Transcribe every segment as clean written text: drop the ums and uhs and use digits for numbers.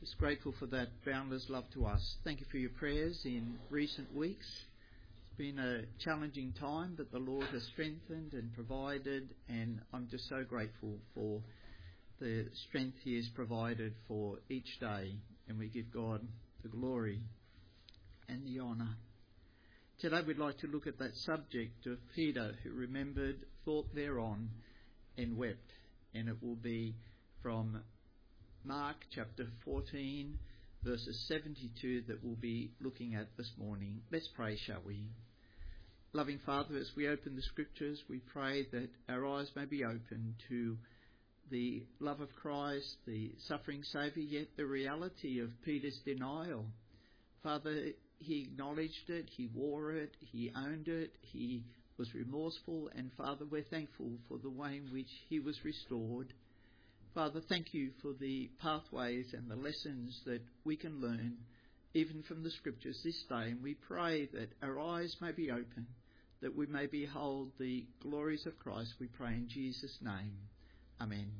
Yes, grateful for that boundless love to us. Thank you for your prayers in recent weeks. It's been a challenging time, but the Lord has strengthened and provided, and I'm just so grateful for the strength He has provided for each day, and we give God the glory and the honour. Today we'd like to look at that subject of Peter who remembered, thought thereon, and wept, and it will be from Mark chapter 14 verses 72 that we'll be looking at this morning. Let's pray, shall we? Loving Father, as we open the scriptures, we pray that our eyes may be open to the love of Christ, the suffering Saviour, yet the reality of Peter's denial. Father, he acknowledged it, he wore it, he owned it, he was remorseful, and Father, we're thankful for the way in which he was restored. Father, thank you for the pathways and the lessons that we can learn even from the scriptures this day, and we pray that our eyes may be open, that we may behold the glories of Christ, we pray in Jesus' name. Amen.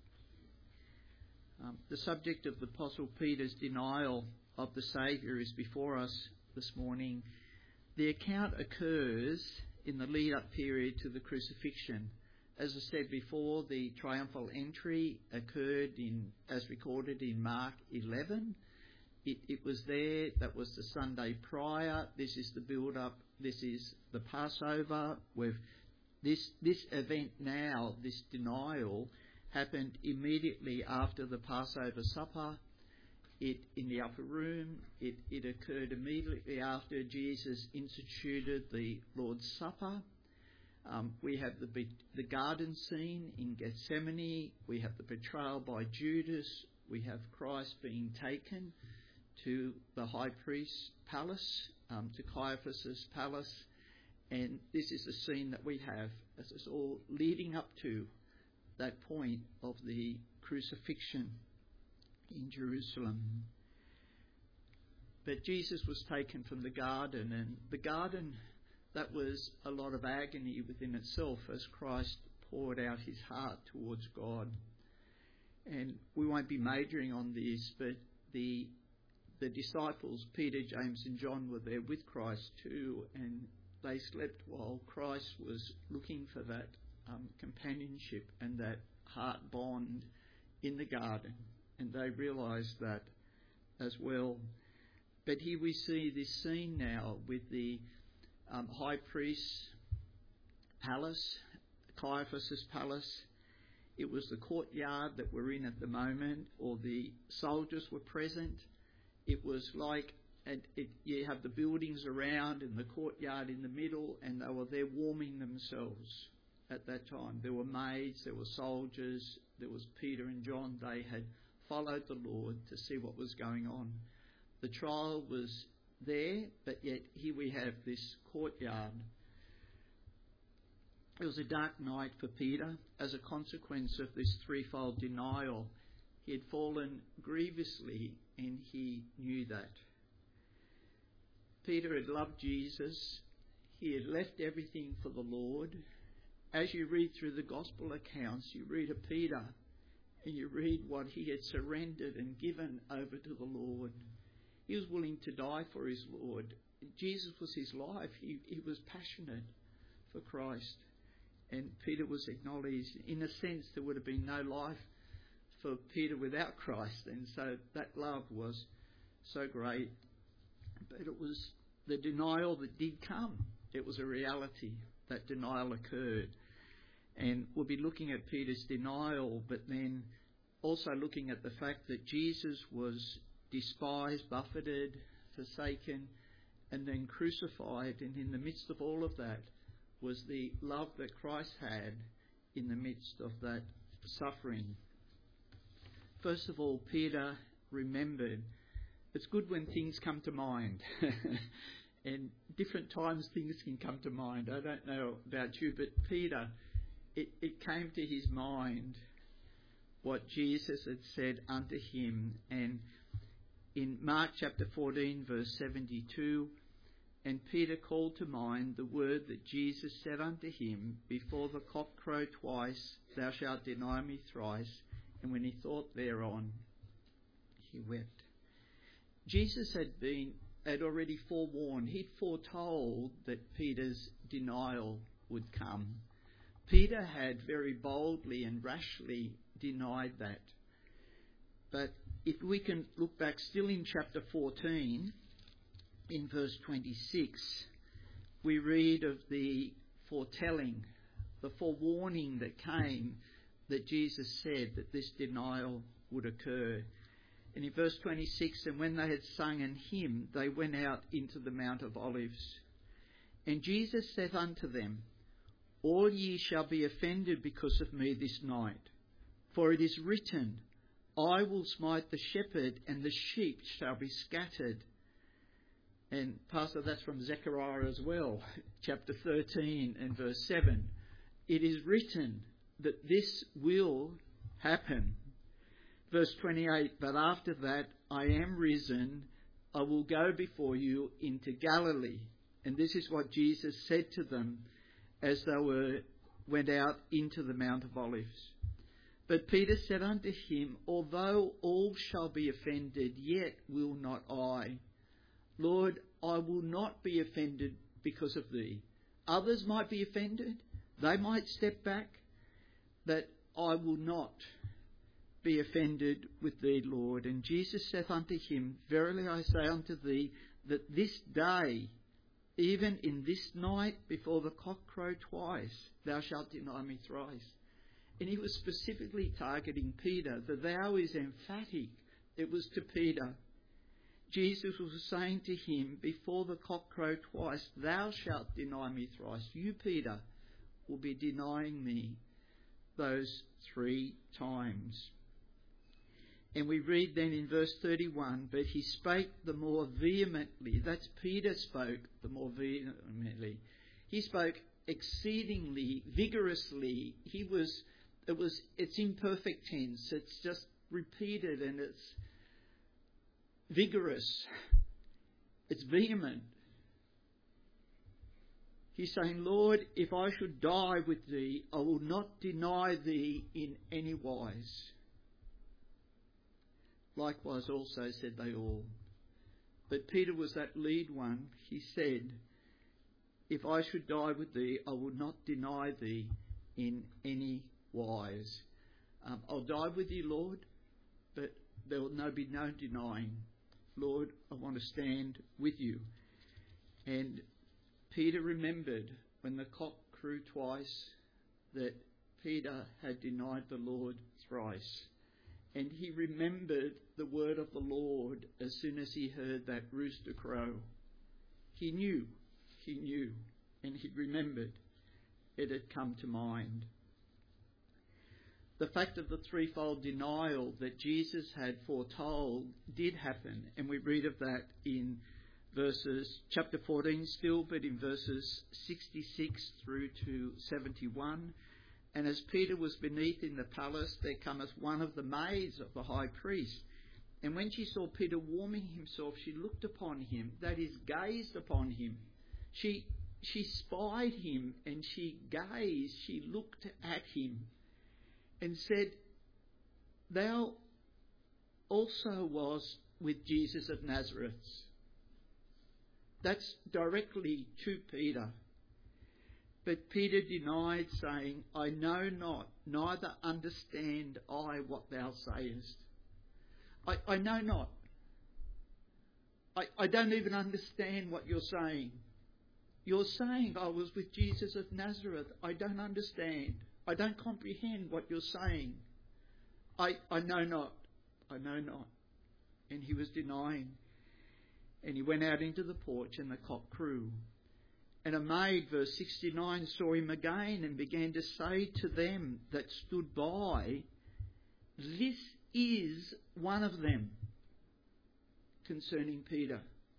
The subject of the Apostle Peter's denial of the Saviour is before us this morning. The account occurs in the lead-up period to the crucifixion. As I said before, the triumphal entry occurred as recorded in Mark 11. It was there, that was the Sunday prior. This is the build-up, this is the Passover. This event now, this denial, happened immediately after the Passover supper. In the upper room, it occurred immediately after Jesus instituted the Lord's Supper. We have the garden scene in Gethsemane. We have the betrayal by Judas. We have Christ being taken to the high priest's palace, to Caiaphas' palace. And this is the scene that we have as it's all leading up to that point of the crucifixion in Jerusalem. But Jesus was taken from the garden, and the garden, that was a lot of agony within itself as Christ poured out his heart towards God. And we won't be majoring on this, but the disciples, Peter, James and John, were there with Christ too, and they slept while Christ was looking for that companionship and that heart bond in the garden, and they realised that as well. But here we see this scene now with the high priest's palace, Caiaphas' palace. It was the courtyard that we're in at the moment, or the soldiers were present. It was like you have the buildings around and the courtyard in the middle, and they were there warming themselves at that time. There were maids, there were soldiers, there was Peter and John. They had followed the Lord to see what was going on. The trial was there, but yet here we have this courtyard. It was a dark night for Peter as a consequence of this threefold denial. He had fallen grievously, and he knew that. Peter had loved Jesus. He had left everything for the Lord. As you read through the gospel accounts, you read of Peter and you read what he had surrendered and given over to the Lord. He was willing to die for his Lord. Jesus was his life. He was passionate for Christ. And Peter was acknowledged. In a sense, there would have been no life for Peter without Christ. And so that love was so great. But it was the denial that did come. It was a reality. That denial occurred. And we'll be looking at Peter's denial, but then also looking at the fact that Jesus was despised, buffeted, forsaken, and then crucified. And in the midst of all of that was the love that Christ had in the midst of that suffering. First of all, Peter remembered. It's good when things come to mind. And different times things can come to mind. I don't know about you, but Peter, it came to his mind what Jesus had said unto him. And in Mark chapter 14, verse 72, and Peter called to mind the word that Jesus said unto him, before the cock crow twice, thou shalt deny me thrice. And when he thought thereon, he wept. Jesus had already forewarned, he'd foretold that Peter's denial would come. Peter had very boldly and rashly denied that. But if we can look back still in chapter 14, in verse 26, we read of the foretelling, the forewarning that came, that Jesus said that this denial would occur. And in verse 26, and when they had sung an hymn, they went out into the Mount of Olives. And Jesus said unto them, All ye shall be offended because of me this night. For it is written, I will smite the shepherd, and the sheep shall be scattered. And Pastor, that's from Zechariah as well, chapter 13 and verse 7. It is written that this will happen. Verse 28, but after that I am risen, I will go before you into Galilee. And this is what Jesus said to them as they went out into the Mount of Olives. But Peter said unto him, Although all shall be offended, yet will not I. Lord, I will not be offended because of thee. Others might be offended. They might step back. But I will not be offended with thee, Lord. And Jesus saith unto him, Verily I say unto thee, that this day, even in this night, before the cock crow twice, thou shalt deny me thrice. And he was specifically targeting Peter. The thou is emphatic. It was to Peter. Jesus was saying to him, before the cock crow twice, thou shalt deny me thrice. You, Peter, will be denying me those 3 times. And we read then in verse 31, but he spake the more vehemently. That's Peter spoke the more vehemently. He spoke exceedingly vigorously. It's imperfect tense. It's just repeated and it's vigorous. It's vehement. He's saying, Lord, if I should die with thee, I will not deny thee in any wise. Likewise also said they all. But Peter was that lead one. He said, if I should die with thee, I will not deny thee in any wise. I'll die with you, Lord, but there will be no denying. Lord, I want to stand with you. And Peter remembered when the cock crew twice that Peter had denied the Lord thrice. And he remembered the word of the Lord as soon as he heard that rooster crow. He knew, and he remembered. It had come to mind. The fact of the threefold denial that Jesus had foretold did happen, and we read of that in chapter 14 still, but in verses 66 through to 71. And as Peter was beneath in the palace, there cometh one of the maids of the high priest. And when she saw Peter warming himself, she looked upon him, that is, gazed upon him. She spied him, and she looked at him, and said, Thou also was with Jesus of Nazareth. That's directly to Peter. But Peter denied, saying, I know not, neither understand I what thou sayest. I know not. I don't even understand what you're saying. You're saying I was with Jesus of Nazareth. I don't understand. I don't comprehend what you're saying. I know not. I know not. And he was denying. And he went out into the porch, and the cock crew. And a maid, verse 69, saw him again and began to say to them that stood by, This is one of them, concerning Peter.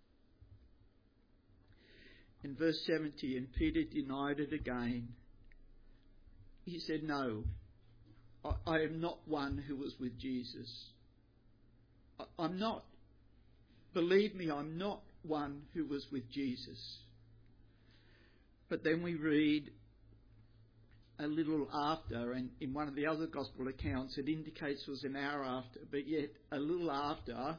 In verse 70, and Peter denied it again. He said, No, I am not one who was with Jesus. I'm not. Believe me, I'm not one who was with Jesus. But then we read a little after, and in one of the other gospel accounts it indicates it was an hour after, but yet a little after,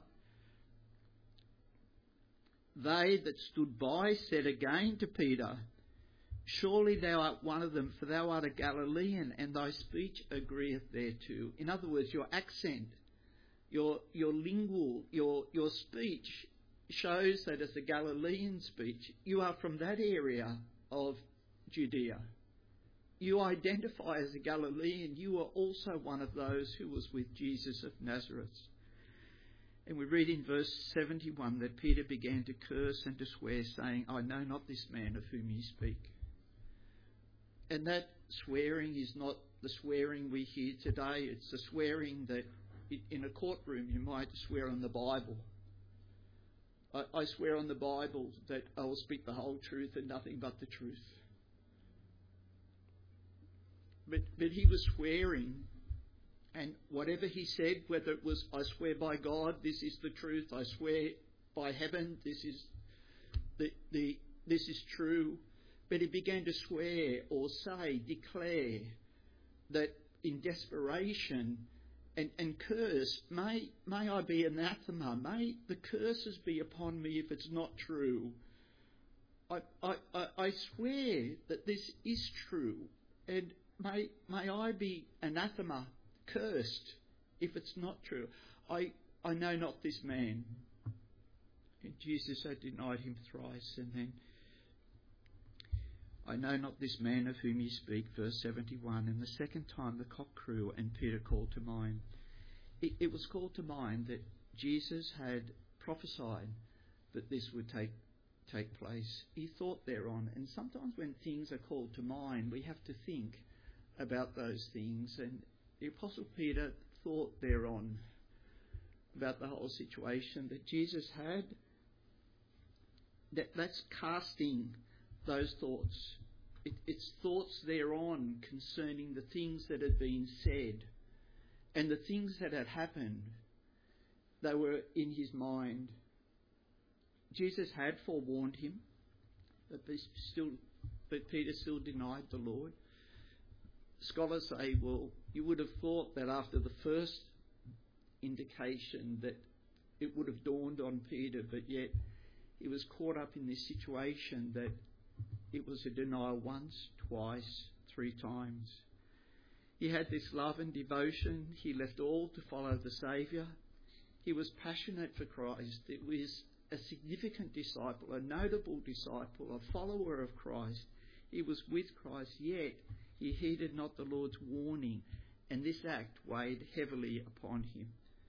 they that stood by said again to Peter, surely thou art one of them, for thou art a Galilean, and thy speech agreeth thereto. In other words, your accent, your lingual, your speech shows that it's a Galilean speech. You are from that area of Judea. You identify as a Galilean. You are also one of those who was with Jesus of Nazareth. And we read in verse 71 that Peter began to curse and to swear, saying, I know not this man of whom ye speak. And that swearing is not the swearing we hear today. It's the swearing that in a courtroom you might swear on the Bible. I swear on the Bible that I will speak the whole truth and nothing but the truth. But he was swearing, and whatever he said, whether it was, I swear by God, this is the truth, I swear by heaven, this is this is true. But he began to swear or say, declare that in desperation and curse, may I be anathema, may the curses be upon me if it's not true. I swear that this is true, and may I be anathema, cursed, if it's not true. I know not this man. And Jesus had denied him thrice, and then, I know not this man of whom ye speak, verse 71. And the second time the cock crew, and Peter called to mind. It was called to mind that Jesus had prophesied that this would take place. He thought thereon. And sometimes when things are called to mind, we have to think about those things. And the Apostle Peter thought thereon about the whole situation that Jesus had. That's casting those thoughts. It's thoughts thereon concerning the things that had been said and the things that had happened. They were in his mind. Jesus had forewarned him, but Peter still denied the Lord. Scholars say, well, you would have thought that after the first indication that it would have dawned on Peter, but yet he was caught up in this situation that it was a denial once, twice, 3 times. He had this love and devotion. He left all to follow the Saviour. He was passionate for Christ. It was a significant disciple, a notable disciple, a follower of Christ. He was with Christ, yet he heeded not the Lord's warning, and this act weighed heavily upon him.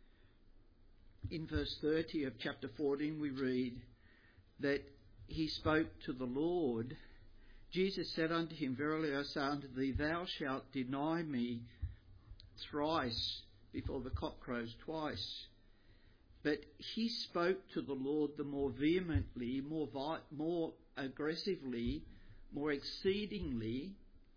In verse 30 of chapter 14 we read that he spoke to the Lord. Jesus said unto him, verily I say unto thee, thou shalt deny me thrice before the cock crows twice. But he spoke to the Lord the more vehemently, more aggressively, more exceedingly,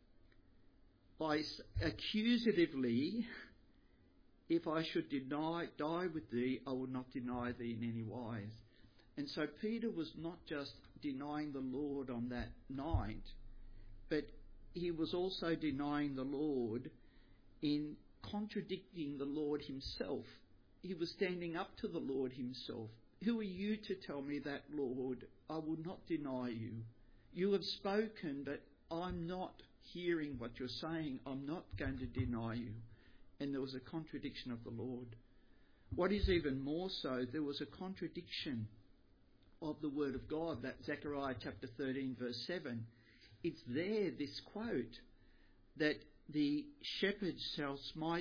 by accusatively, if I should die with thee, I will not deny thee in any wise. And so Peter was not just denying the Lord on that night, but he was also denying the Lord in contradicting the Lord himself. He was standing up to the Lord himself. Who are you to tell me that, Lord? I will not deny you. You have spoken, but I'm not hearing what you're saying. I'm not going to deny you. And there was a contradiction of the Lord. What is even more so, there was a contradiction of the word of God, that Zechariah chapter 13 verse 7. It's there, this quote, that the shepherd shall smite,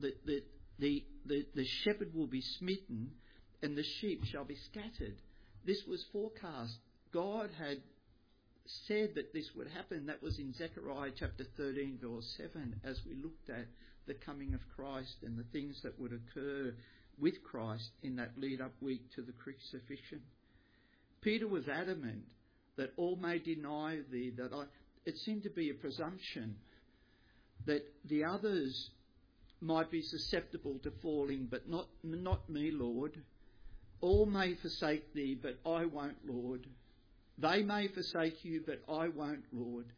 the shepherd will be smitten and the sheep shall be scattered. This was forecast. God had said that this would happen. That was in Zechariah chapter 13 verse 7, as we looked at the coming of Christ and the things that would occur with Christ in that lead-up week to the crucifixion. Peter was adamant that all may deny thee, it seemed to be a presumption that the others might be susceptible to falling, but not me, Lord. All may forsake thee, but I won't, Lord. They may forsake you, but I won't, Lord.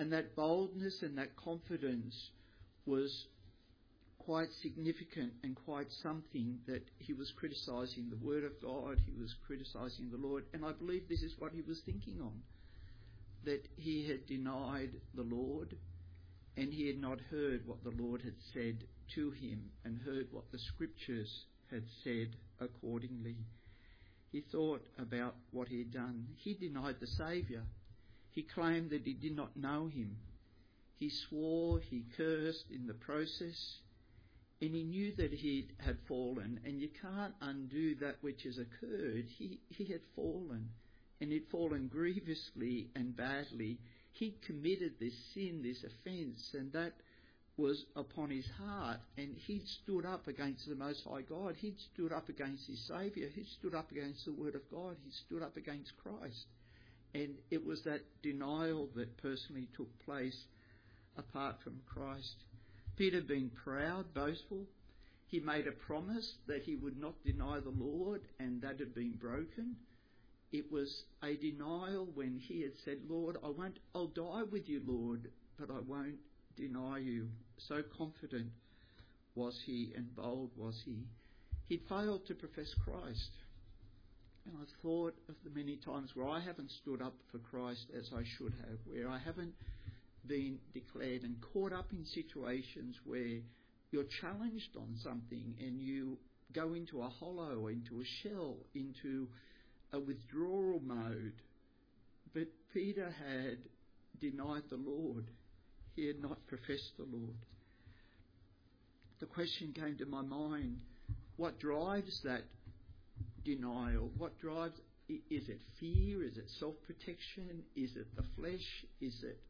And that boldness and that confidence was quite significant and quite something, that he was criticising the Word of God, he was criticising the Lord. And I believe this is what he was thinking on, that he had denied the Lord and he had not heard what the Lord had said to him and heard what the Scriptures had said accordingly. He thought about what he had done. He denied the Saviour. He claimed that he did not know him. He swore, he cursed in the process, and he knew that he had fallen, and you can't undo that which has occurred. He had fallen, and he'd fallen grievously and badly. He'd committed this sin, this offence, and that was upon his heart, and he'd stood up against the Most High God. He'd stood up against his Saviour. He'd stood up against the Word of God. He stood up against Christ. And it was that denial that personally took place apart from Christ. Peter had been proud, boastful. He made a promise that he would not deny the Lord, and that had been broken. It was a denial when he had said, Lord, I'll die with you, Lord, but I won't deny you. So confident was he and bold was he. He failed to profess Christ. And I've thought of the many times where I haven't stood up for Christ as I should have, where I haven't been declared and caught up in situations where you're challenged on something and you go into a hollow, into a shell, into a withdrawal mode. But Peter had denied the Lord. He had not professed the Lord. The question came to my mind, what drives that denial? What drives? Is it fear? Is it self-protection? Is it the flesh? Is it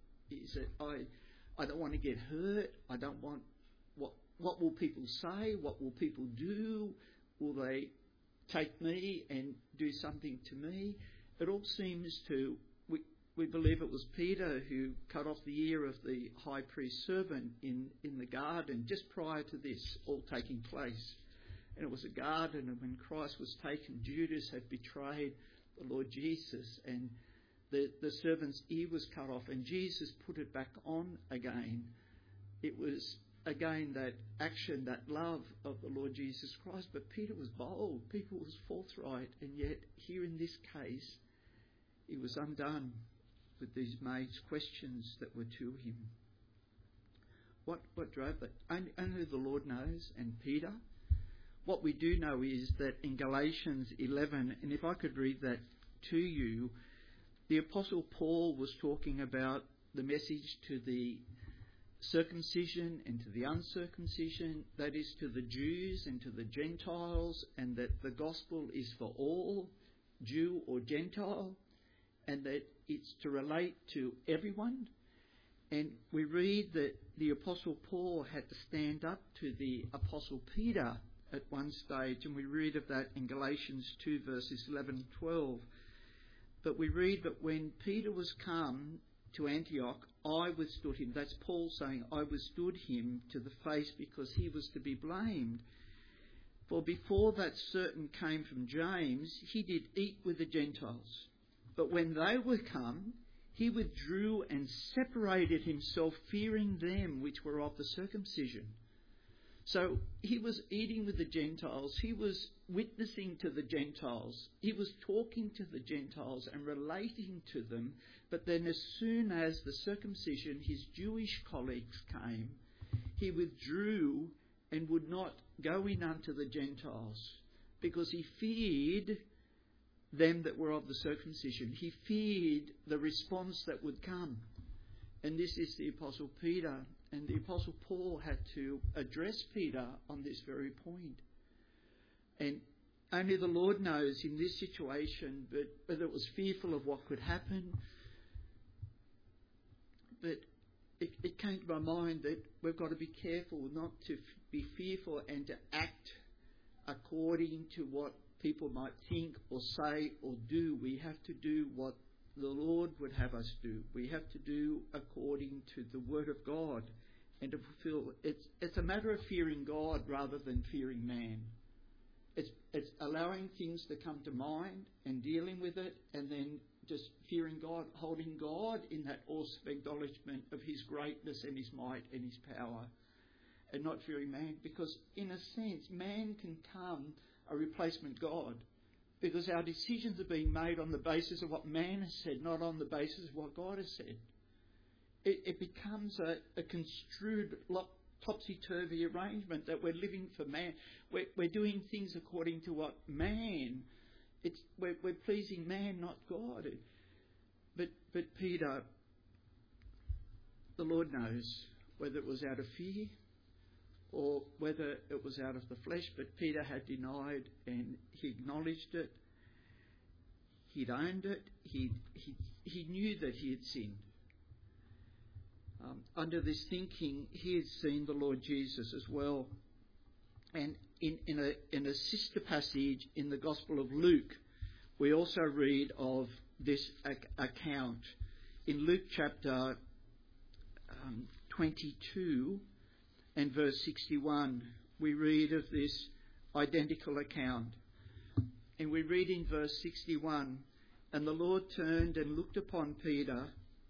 I don't want to get hurt. I don't want what will people say? What will people do? Will they take me and do something to me? It all seems to. We believe it was Peter who cut off the ear of the high priest's servant in the garden just prior to this all taking place. And it was a garden, and when Christ was taken, Judas had betrayed the Lord Jesus, and the servant's ear was cut off, and Jesus put it back on again. It was, again, that action, that love of the Lord Jesus Christ. But Peter was bold, Peter was forthright, and yet here in this case, he was undone with these maids' questions that were to him. What drove that? Only the Lord knows, and Peter. What we do know is that in Galatians 11, and if I could read that to you, the Apostle Paul was talking about the message to the circumcision and to the uncircumcision, that is to the Jews and to the Gentiles, and that the gospel is for all, Jew or Gentile, and that it's to relate to everyone. And we read that the Apostle Paul had to stand up to the Apostle Peter at one stage, and we read of that in Galatians 2 verses 11 and 12. But we read that when Peter was come to Antioch, I withstood him. That's Paul saying, I withstood him to the face because he was to be blamed. For before that certain came from James, he did eat with the Gentiles. But when they were come, he withdrew and separated himself, fearing them which were of the circumcision. So he was eating with the Gentiles. He was witnessing to the Gentiles. He was talking to the Gentiles and relating to them. But then as soon as the circumcision, his Jewish colleagues came, he withdrew and would not go in unto the Gentiles because he feared them that were of the circumcision. He feared the response that would come. And this is the Apostle Peter. And the Apostle Paul had to address Peter on this very point. And only the Lord knows in this situation, but it was fearful of what could happen. But it came to my mind that we've got to be careful not to be fearful and to act according to what people might think or say or do. We have to do what the Lord would have us do. We have to do according to the Word of God and to fulfill. It's a matter of fearing God rather than fearing man. It's allowing things to come to mind and dealing with it and then just fearing God, holding God in that awesome acknowledgement of his greatness and his might and his power, and not fearing man, because in a sense man can become a replacement God, because our decisions are being made on the basis of what man has said, not on the basis of what God has said. It becomes a construed topsy-turvy arrangement that we're living for man. We're doing things according to what man. We're pleasing man, not God. But Peter, the Lord knows whether it was out of fear or whether it was out of the flesh. But Peter had denied, and he acknowledged it. He'd owned it. He knew that he had sinned. Under this thinking, he had seen the Lord Jesus as well. And in a sister passage in the Gospel of Luke, we also read of this account. In Luke chapter 22 and verse 61, we read of this identical account. And we read in verse 61, "And the Lord turned and looked upon Peter,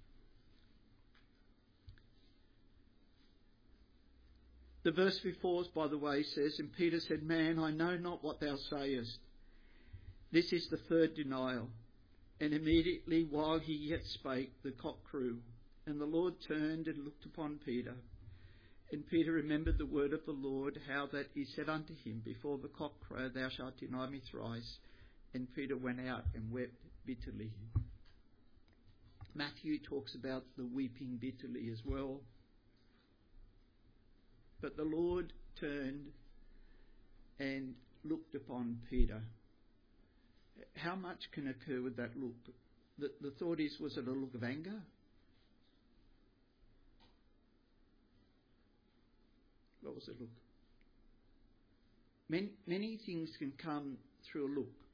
the verse before, by the way, says, "And Peter said, 'Man, I know not what thou sayest.' This is the third denial. And immediately while he yet spake, the cock crew. And the Lord turned and looked upon Peter. And Peter remembered the word of the Lord, how that he said unto him, Before the cock crow, thou shalt deny me thrice. And Peter went out and wept bitterly." Matthew talks about the weeping bitterly as well. But the Lord turned and looked upon Peter. How much can occur with that look? The thought is, was it a look of anger? What was the look? Many things can come through a look.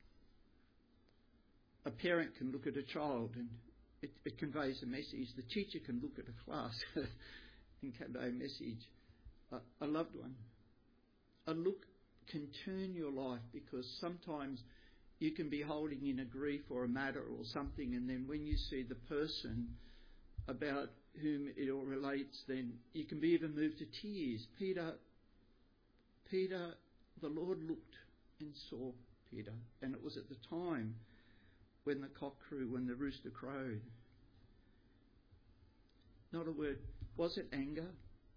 A parent can look at a child and it conveys a message. The teacher can look at a class and convey a message. A loved one. A look can turn your life, because sometimes you can be holding in a grief or a matter or something, and then when you see the person about whom it all relates, then you can be even moved to tears. Peter, the Lord looked and saw Peter, and it was at the time when the cock crew, when the rooster crowed. Not a word. Was it anger?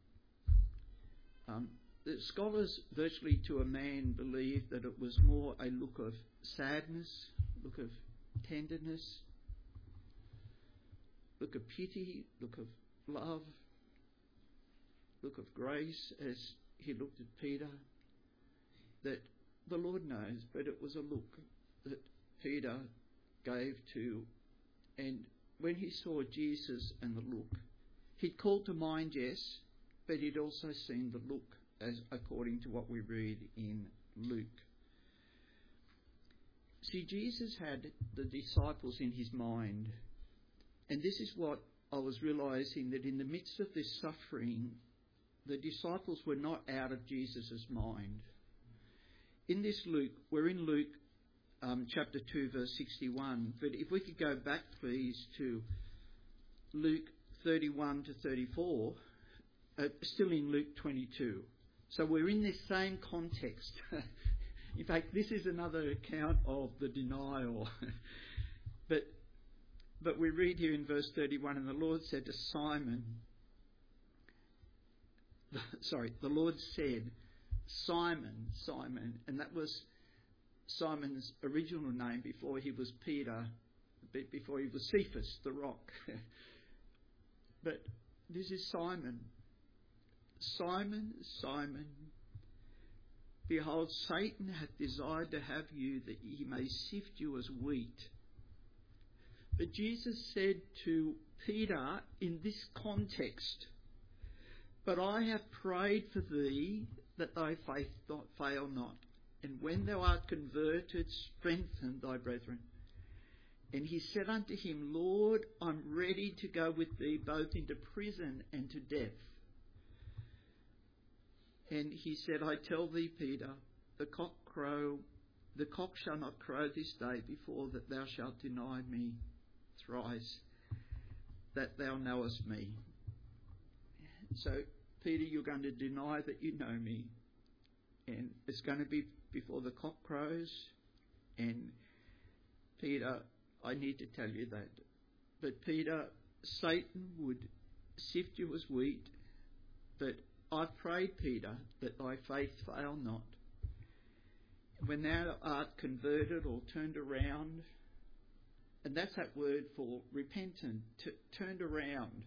The scholars, virtually to a man, believe that it was more a look of sadness, look of tenderness, look of pity, look of love, look of grace as he looked at Peter, that the Lord knows, but it was a look that Peter gave to. And when he saw Jesus and the look, he'd called to mind, yes, but he'd also seen the look, as according to what we read in Luke. See, Jesus had the disciples in his mind, and this is what I was realising, that in the midst of this suffering, the disciples were not out of Jesus' mind. In this Luke, we're in Luke chapter 2, verse 61, but if we could go back, please, to Luke 31 to 34, still in Luke 22. So we're in this same context. In fact, this is another account of the denial. But we read here in verse 31, "And the Lord said to Simon," the Lord said, "Simon, Simon," and that was Simon's original name before he was Peter, before he was Cephas, the rock. But this is Simon. "Simon, Simon, behold, Satan hath desired to have you, that he may sift you as wheat." But Jesus said to Peter in this context, "But I have prayed for thee, that thy faith fail not. And when thou art converted, strengthen thy brethren." And he said unto him, "Lord, I'm ready to go with thee both into prison and to death." And he said, "I tell thee, Peter, the cock shall not crow this day before that thou shalt deny me thrice, that thou knowest me. So, Peter, you're going to deny that you know me. And it's going to be before the cock crows. And, Peter, I need to tell you that. But, Peter, Satan would sift you as wheat. But I prayed, Peter, that thy faith fail not. When thou art converted or turned around, and that's that word for repentant, turned around.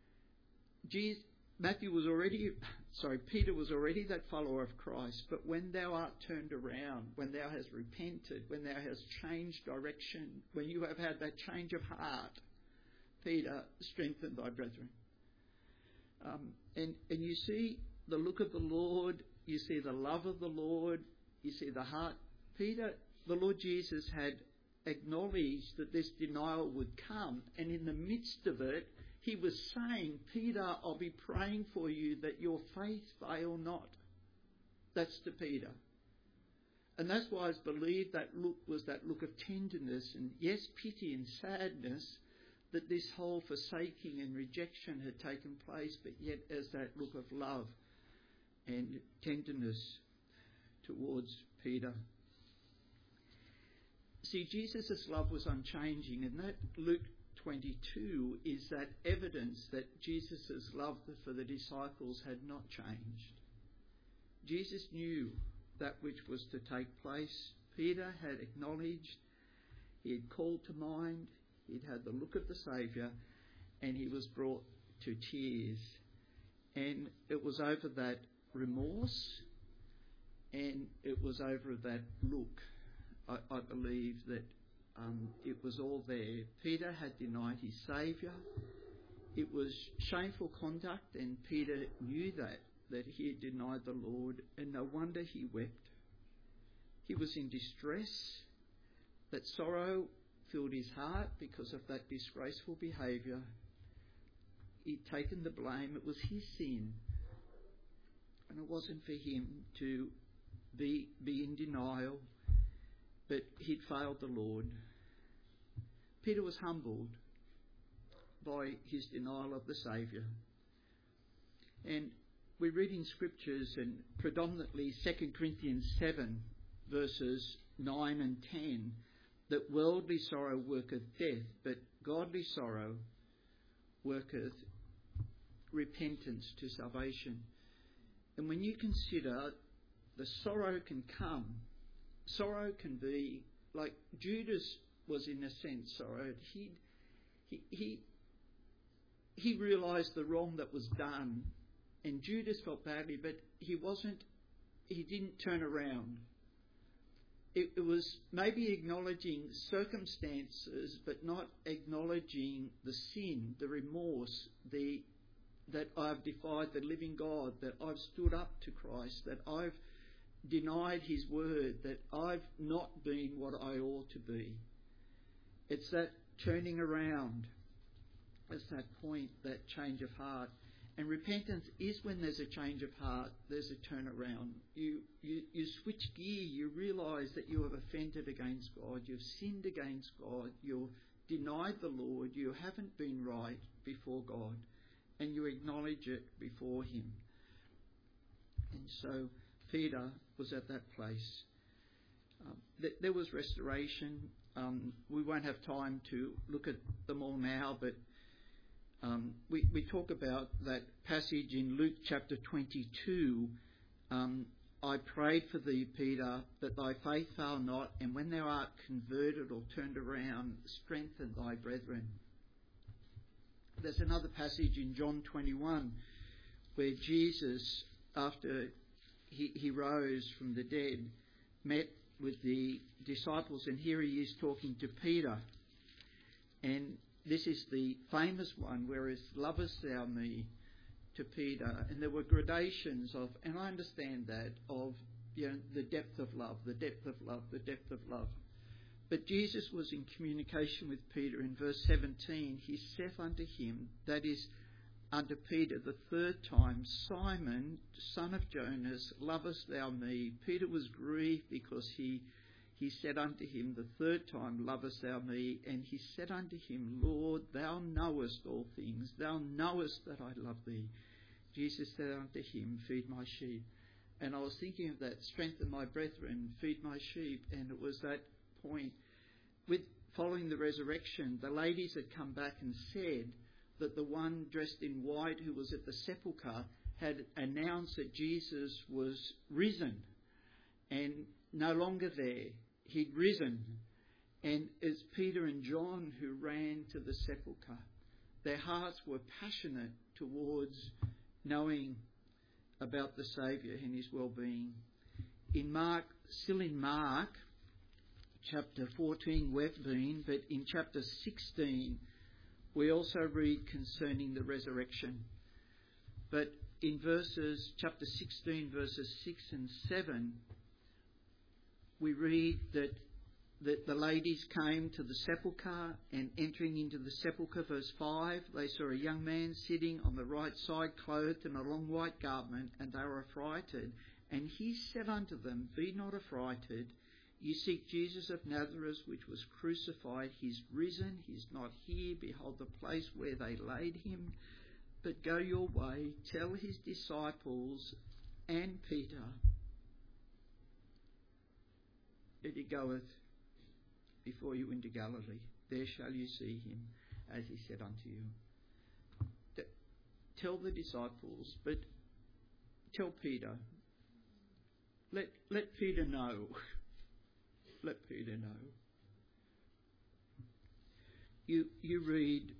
Peter was already that follower of Christ, but when thou art turned around, when thou hast repented, when thou hast changed direction, when you have had that change of heart, Peter, strengthen thy brethren. And you see the look of the Lord, you see the love of the Lord, you see the heart. Peter, the Lord Jesus had acknowledged that this denial would come, and in the midst of it, he was saying, Peter, I'll be praying for you that your faith fail not. That's to Peter. And that's why I believe that look was that look of tenderness and, yes, pity and sadness, that this whole forsaking and rejection had taken place, but yet as that look of love and tenderness towards Peter. See, Jesus' love was unchanging, and that Luke 22 is that evidence that Jesus' love for the disciples had not changed. Jesus knew that which was to take place. Peter had acknowledged, he had called to mind, he'd had the look of the Saviour, and he was brought to tears. And it was over that remorse, and it was over that look. I believe that it was all there. Peter had denied his Saviour. It was shameful conduct, and Peter knew that he had denied the Lord, and no wonder he wept. He was in distress, that sorrow filled his heart because of that disgraceful behaviour. He'd taken the blame. It was his sin, and it wasn't for him to be in denial, but he'd failed the Lord. Peter was humbled by his denial of the Saviour. And we read in Scriptures, and predominantly 2 Corinthians 7, verses 9 and 10, that worldly sorrow worketh death, but godly sorrow worketh repentance to salvation. And when you consider the sorrow can come, sorrow can be like Judas was in a sense sorrowed. He realised the wrong that was done, and Judas felt badly, but he didn't turn around. It was maybe acknowledging circumstances, but not acknowledging the sin, the remorse, that I've defied the living God, that I've stood up to Christ, that I've denied his word, that I've not been what I ought to be. It's that turning around. It's that point, that change of heart. And repentance is when there's a change of heart, there's a turnaround. You switch gear, you realise that you have offended against God, you've sinned against God, you've denied the Lord, you haven't been right before God, and you acknowledge it before him. And so Peter was at that place. There was restoration. We won't have time to look at them all now, but we talk about that passage in Luke chapter 22. I prayed for thee, Peter, that thy faith fail not, and when thou art converted or turned around, strengthen thy brethren. There's another passage in John 21 where Jesus, after he rose from the dead, met with the disciples, and here he is talking to Peter. And this is the famous one, whereas lovest thou me, to Peter. And there were gradations of, and I understand that, of the depth of love, the depth of love, the depth of love. But Jesus was in communication with Peter. In verse 17, he saith unto him, that is, unto Peter the third time, Simon, son of Jonas, lovest thou me? Peter was grieved because he he said unto him the third time, Lovest thou me? And he said unto him, Lord, thou knowest all things. Thou knowest that I love thee. Jesus said unto him, Feed my sheep. And I was thinking of that, strengthen my brethren, feed my sheep. And it was that point. With following the resurrection, the ladies had come back and said that the one dressed in white who was at the sepulchre had announced that Jesus was risen and no longer there. He'd risen. And it's Peter and John who ran to the sepulchre. Their hearts were passionate towards knowing about the Saviour and his well-being. In Mark chapter 14 we've been, but in chapter 16 we also read concerning the resurrection. But in chapter 16 verses 6 and 7, we read that the ladies came to the sepulchre, and entering into the sepulchre, verse 5, they saw a young man sitting on the right side, clothed in a long white garment, and they were affrighted. And he said unto them, Be not affrighted. You seek Jesus of Nazareth, which was crucified. He's risen. He's not here. Behold the place where they laid him. But go your way, tell his disciples and Peter that he goeth before you into Galilee. There shall you see him, as he said unto you. Tell the disciples, but tell Peter. Let Peter know. Let Peter know. You read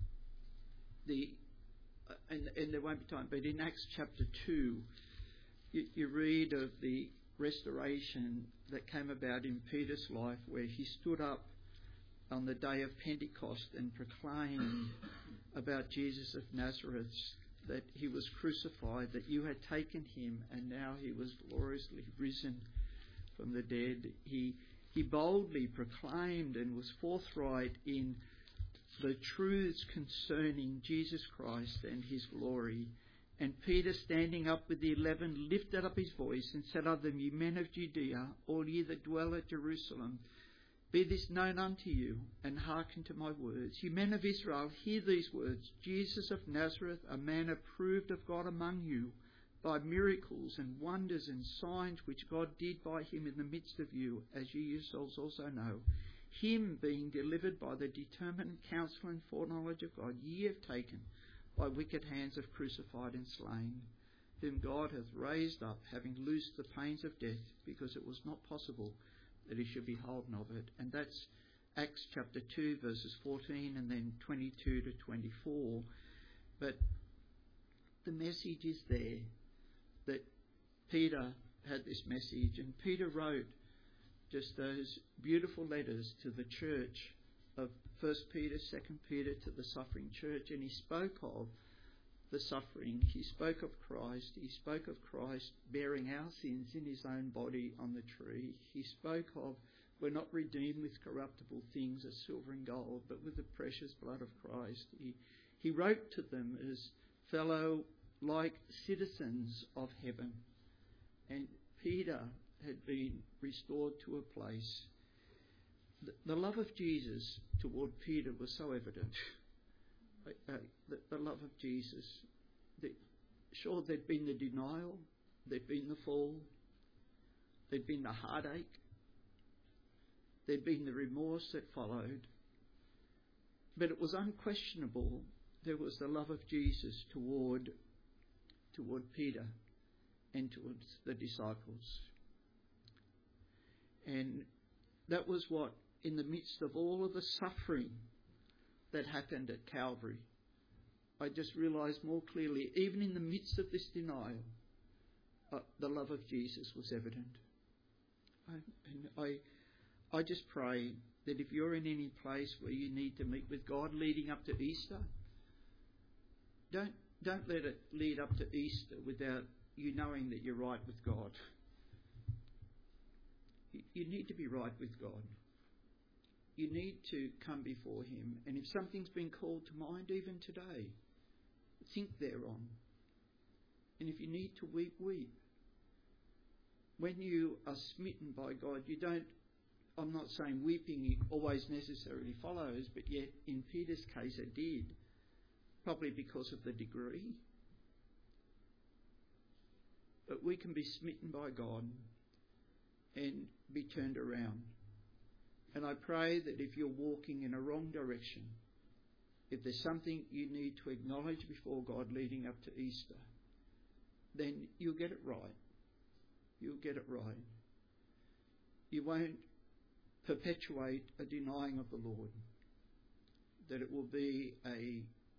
and there won't be time, but in Acts chapter 2, you read of the restoration that came about in Peter's life, where he stood up on the day of Pentecost and proclaimed about Jesus of Nazareth, that he was crucified, that you had taken him, and now he was gloriously risen from the dead. He boldly proclaimed and was forthright in the truths concerning Jesus Christ and his glory. And Peter, standing up with the 11, lifted up his voice and said unto them, Ye men of Judea, all ye that dwell at Jerusalem, be this known unto you, and hearken to my words. Ye men of Israel, hear these words. Jesus of Nazareth, a man approved of God among you, by miracles and wonders and signs which God did by him in the midst of you, as ye yourselves also know. Him being delivered by the determined counsel and foreknowledge of God, ye have taken, by wicked hands have crucified and slain, whom God hath raised up, having loosed the pains of death, because it was not possible that he should be holden of it. And that's Acts chapter 2, verses 14 and then 22 to 24. But the message is there, that Peter had this message, and Peter wrote just those beautiful letters to the church of 1 Peter, 2 Peter, to the suffering church, and he spoke of the suffering. He spoke of Christ. He spoke of Christ bearing our sins in his own body on the tree. He spoke of, we're not redeemed with corruptible things as silver and gold, but with the precious blood of Christ. He wrote to them as fellow like citizens of heaven. And Peter had been restored to a place. The love of Jesus toward Peter was so evident. The love of Jesus. Sure, there'd been the denial, there'd been the fall, there'd been the heartache, there'd been the remorse that followed. But it was unquestionable there was the love of Jesus toward Peter and towards the disciples. And that was what, in the midst of all of the suffering that happened at Calvary, I just realised more clearly, even in the midst of this denial, the love of Jesus was evident. I just pray that if you're in any place where you need to meet with God leading up to Easter, don't let it lead up to Easter without you knowing that you're right with God. You need to be right with God. You need to come before him. And if something's been called to mind even today, think thereon. And if you need to weep, weep. When you are smitten by God, you don't I'm not saying weeping always necessarily follows, but yet in Peter's case it did, probably because of the degree. But we can be smitten by God and be turned around. And I pray that if you're walking in a wrong direction, if there's something you need to acknowledge before God leading up to Easter, then you'll get it right. You'll get it right. You won't perpetuate a denying of the Lord. That it will be a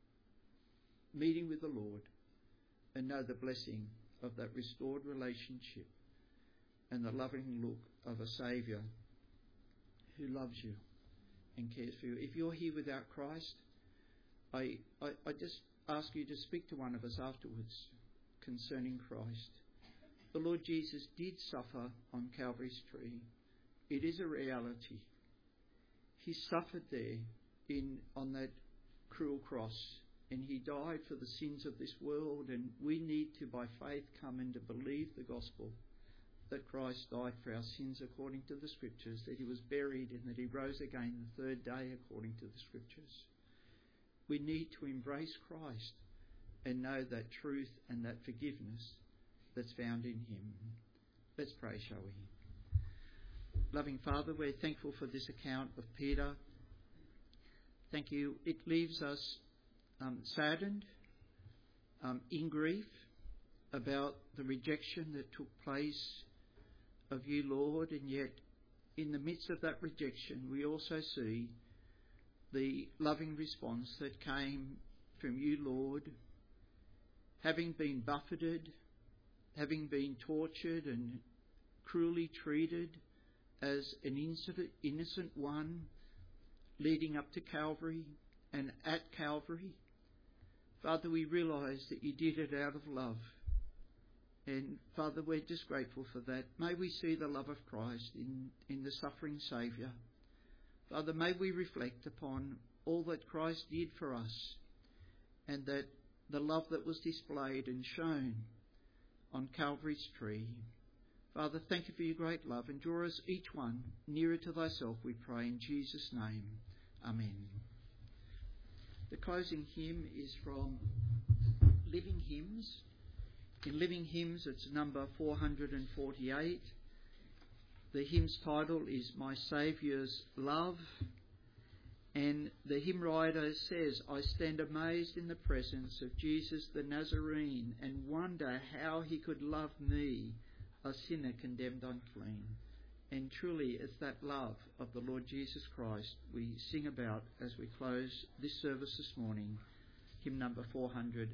meeting with the Lord and know the blessing of that restored relationship and the loving look of a Saviour who loves you and cares for you. If you're here without Christ, I just ask you to speak to one of us afterwards concerning Christ. The Lord Jesus did suffer on Calvary's tree. It is a reality. He suffered there on that cruel cross, and he died for the sins of this world, and we need to, by faith, come and to believe the gospel that Christ died for our sins according to the Scriptures, that he was buried and that he rose again the third day according to the Scriptures. We need to embrace Christ and know that truth and that forgiveness that's found in him. Let's pray, shall we? Loving Father, we're thankful for this account of Peter. Thank you. It leaves us saddened, in grief about the rejection that took place of you, Lord, and yet in the midst of that rejection we also see the loving response that came from you, Lord, having been buffeted, having been tortured and cruelly treated as an innocent one leading up to Calvary and at Calvary. Father, we realise that you did it out of love. And Father, we're just grateful for that. May we see the love of Christ in the suffering Saviour. Father, may we reflect upon all that Christ did for us and that the love that was displayed and shown on Calvary's tree. Father, thank you for your great love, and draw us each one nearer to thyself, we pray in Jesus' name. Amen. The closing hymn is from Living Hymns. In Living Hymns, it's number 448. The hymn's title is My Saviour's Love. And the hymn writer says, I stand amazed in the presence of Jesus the Nazarene and wonder how he could love me, a sinner condemned unclean. And truly it's that love of the Lord Jesus Christ we sing about as we close this service this morning, hymn number 448.